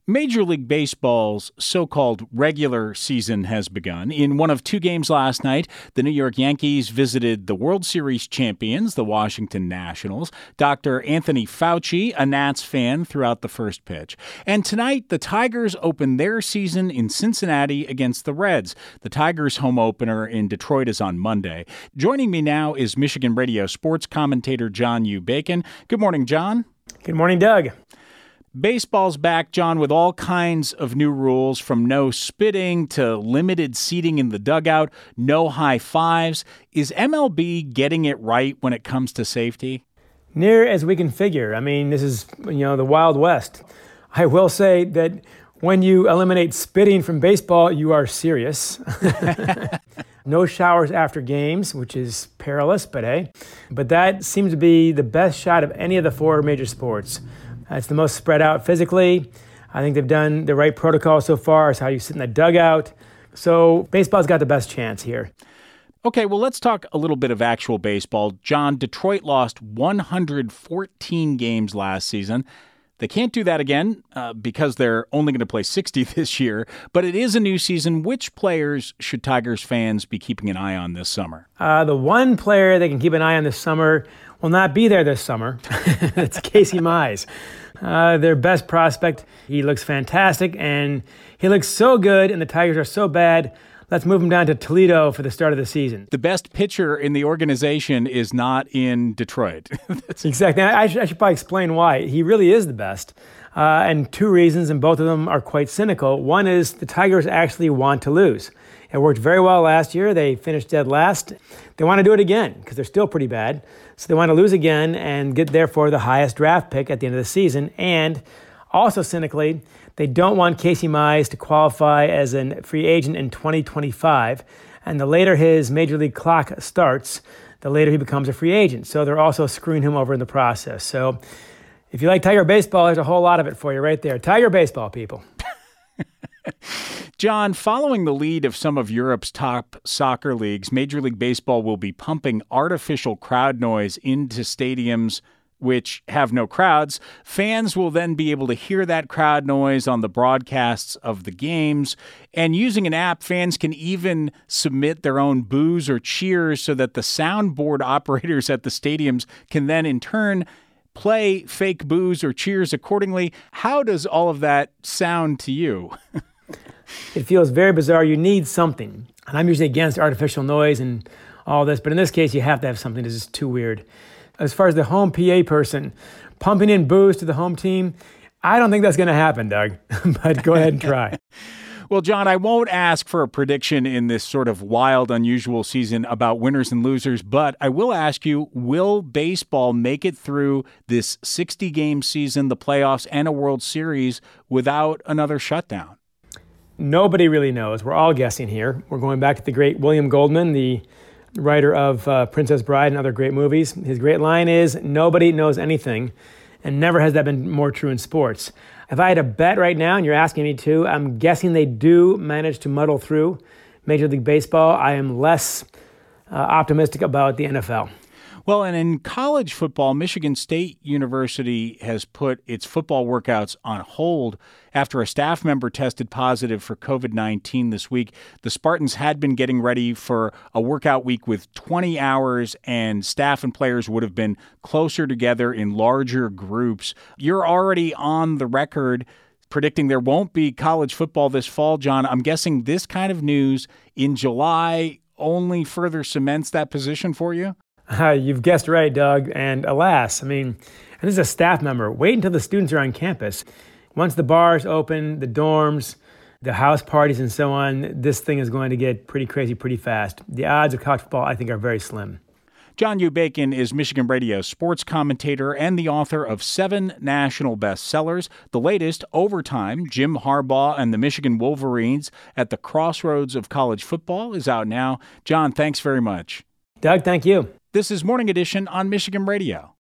Major League Baseball's so-called regular season has begun. In one of two games last night, the New York Yankees visited the World Series champions, the Washington Nationals. Dr. Anthony Fauci, a Nats fan throughout the first pitch. And tonight, the Tigers open their season in Cincinnati against the Reds. The Tigers' home opener in Detroit is on Monday. Joining me now is Michigan radio sports commentator John U. Bacon. Good morning, John. Good morning, Doug. Baseball's back, John, with all kinds of new rules, from no spitting to limited seating in the dugout, no high fives. Is MLB getting it right when it comes to safety? Near as we can figure. I mean, this is, the Wild West. I will say that when you eliminate spitting from baseball, you are serious. No showers after games, which is perilous, but hey. But that seems to be the best shot of any of the four major sports. It's the most spread out physically. I think they've done the right protocol so far as how you sit in the dugout. So baseball's got the best chance here. Okay, well, let's talk a little bit of actual baseball. John, Detroit lost 114 games last season. They can't do that again because they're only going to play 60 this year. But it is a new season. Which players should Tigers fans be keeping an eye on this summer? The one player they can keep an eye on this summer will not be there this summer. It's Casey Mize. Their best prospect. He looks fantastic, and he looks so good, and the Tigers are so bad. Let's move him down to Toledo for the start of the season. The best pitcher in the organization is not in Detroit. Exactly. I should probably explain why. He really is the best, and two reasons, and both of them are quite cynical. One is the Tigers actually want to lose. It worked very well last year. They finished dead last. They want to do it again because they're still pretty bad. So they want to lose again and get, therefore, the highest draft pick at the end of the season. And also cynically, they don't want Casey Mize to qualify as a free agent in 2025. And the later his major league clock starts, the later he becomes a free agent. So they're also screwing him over in the process. So if you like Tiger baseball, there's a whole lot of it for you right there. Tiger baseball, people. John, following the lead of some of Europe's top soccer leagues, Major League Baseball will be pumping artificial crowd noise into stadiums which have no crowds. Fans will then be able to hear that crowd noise on the broadcasts of the games. And using an app, fans can even submit their own boos or cheers so that the soundboard operators at the stadiums can then in turn play fake boos or cheers accordingly. How does all of that sound to you? It feels very bizarre. You need something. And I'm usually against artificial noise and all this, but in this case, you have to have something that's just too weird. As far as the home PA person pumping in boos to the home team, I don't think that's going to happen, Doug, but go ahead and try. Well, John, I won't ask for a prediction in this sort of wild, unusual season about winners and losers, but I will ask you, will baseball make it through this 60-game season, the playoffs, and a World Series without another shutdown? Nobody really knows. We're all guessing here. We're going back to the great William Goldman, the writer of Princess Bride and other great movies. His great line is, nobody knows anything, and never has that been more true in sports. If I had a bet right now, and you're asking me to, I'm guessing they do manage to muddle through Major League Baseball. I am less optimistic about the NFL. Well, and in college football, Michigan State University has put its football workouts on hold after a staff member tested positive for COVID-19 this week. The Spartans had been getting ready for a workout week with 20 hours, and staff and players would have been closer together in larger groups. You're already on the record predicting there won't be college football this fall, John. I'm guessing this kind of news in July only further cements that position for you? You've guessed right, Doug. And alas, and this is a staff member. Wait until the students are on campus. Once the bars open, the dorms, the house parties, and so on, this thing is going to get pretty crazy pretty fast. The odds of college football, I think, are very slim. John U. Bacon is Michigan radio sports commentator and the author of 7 national bestsellers. The latest, Overtime, Jim Harbaugh and the Michigan Wolverines at the Crossroads of College Football, is out now. John, thanks very much. Doug, thank you. This is Morning Edition on Michigan Radio.